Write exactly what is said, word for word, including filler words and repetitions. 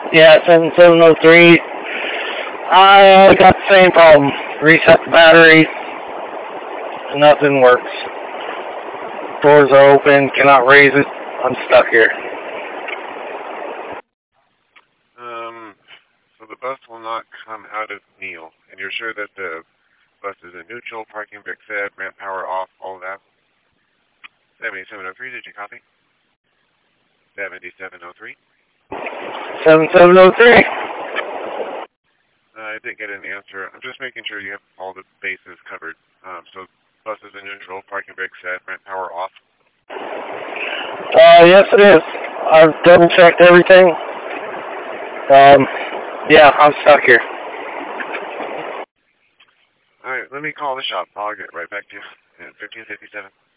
Yeah, seven seven oh three. I got the same problem. Reset the battery. Nothing works. Doors are open. Cannot raise it. I'm stuck here. Um, so the bus will not come out of Neil, and you're sure that the bus is in neutral, parking brake set, ramp power off, all of that? seventy-seven oh three, did you copy? seventy-seven oh three. seven seven oh three. Uh, I didn't get an answer. I'm just making sure you have all the bases covered. Um, so bus is in neutral, parking brake set, ramp power off. Uh, yes it is. I've double checked everything. Um, yeah, I'm stuck here. Alright, let me call the shop. I'll get right back to you at fifteen fifty-seven.